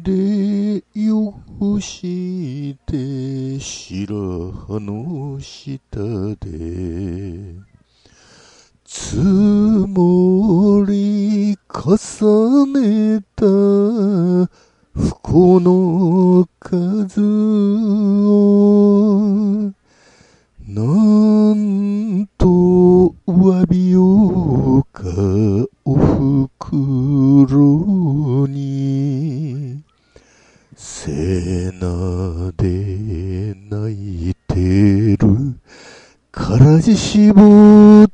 でよして白羽の下で積もり重ねた不幸の数をなんと詫びようかお袋に背中で泣いてるからじしぼっ